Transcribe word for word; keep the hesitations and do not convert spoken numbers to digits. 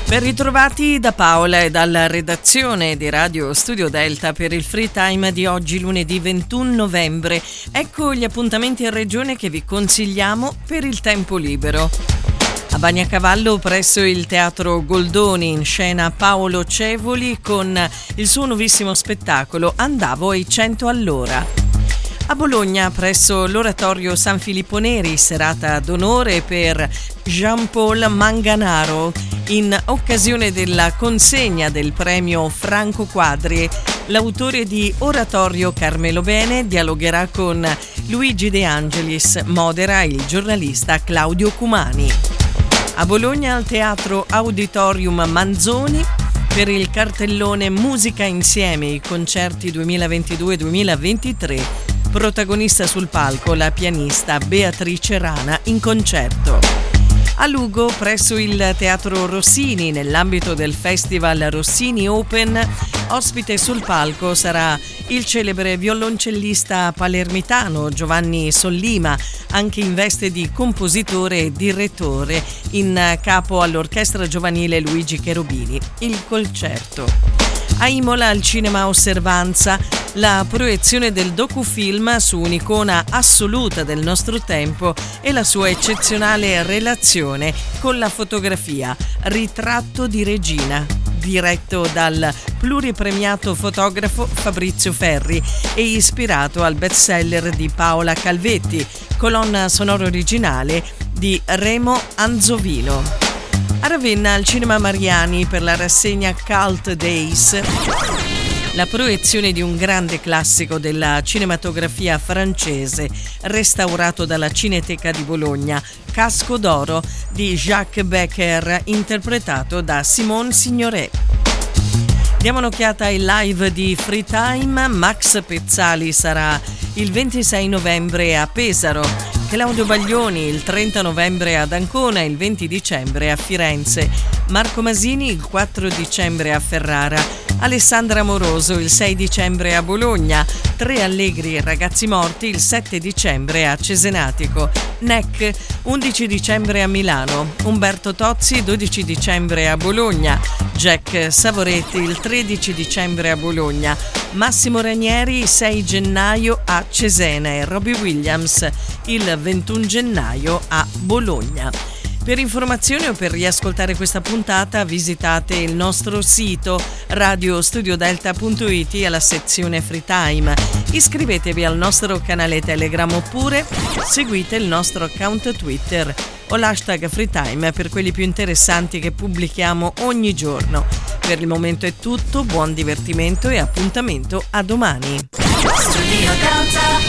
Ben ritrovati da Paola e dalla redazione di Radio Studio Delta per il Free Time di oggi, lunedì ventuno novembre. Ecco gli appuntamenti in regione che vi consigliamo per il tempo libero. A Bagnacavallo, presso il Teatro Goldoni, in scena Paolo Cevoli con il suo nuovissimo spettacolo Andavo ai cento all'ora. A Bologna, presso l'Oratorio San Filippo Neri, serata d'onore per Jean-Paul Manganaro, in occasione della consegna del premio Franco Quadri. L'autore di Oratorio, Carmelo Bene, dialogherà con Luigi De Angelis, modera il giornalista Claudio Cumani. A Bologna, al Teatro Auditorium Manzoni, per il cartellone Musica Insieme, i concerti duemilaventidue duemilaventitré, protagonista sul palco la pianista Beatrice Rana in concerto. A Lugo, presso il Teatro Rossini, nell'ambito del Festival Rossini Open, ospite sul palco sarà il celebre violoncellista palermitano Giovanni Sollima, anche in veste di compositore e direttore, in capo all'orchestra giovanile Luigi Cherubini. Il concerto. A Imola, al Cinema Osservanza, la proiezione del docufilm su un'icona assoluta del nostro tempo e la sua eccezionale relazione con la fotografia, Ritratto di Regina, diretto dal pluripremiato fotografo Fabrizio Ferri e ispirato al bestseller di Paola Calvetti, colonna sonora originale di Remo Anzovino. A Ravenna, al Cinema Mariani, per la rassegna Cult Days, la proiezione di un grande classico della cinematografia francese, restaurato dalla Cineteca di Bologna, Casco d'Oro di Jacques Becker, interpretato da Simone Signoret. Diamo un'occhiata ai live di Free Time. Max Pezzali sarà il ventisei novembre a Pesaro, Claudio Baglioni il trenta novembre ad Ancona e il venti dicembre a Firenze, Marco Masini il quattro dicembre a Ferrara, Alessandra Moroso il sei dicembre a Bologna, Tre Allegri e Ragazzi Morti il sette dicembre a Cesenatico, N E C undici dicembre a Milano, Umberto Tozzi dodici dicembre a Bologna, Jack Savoretti il tredici dicembre a Bologna, Massimo Ranieri sei gennaio a Cesena e Robbie Williams il ventuno gennaio a Bologna. Per informazioni o per riascoltare questa puntata visitate il nostro sito radio studio delta punto it alla sezione Free Time. Iscrivetevi al nostro canale Telegram oppure seguite il nostro account Twitter o l'hashtag Free Time per quelli più interessanti che pubblichiamo ogni giorno. Per il momento è tutto, buon divertimento e appuntamento a domani. Studio Delta.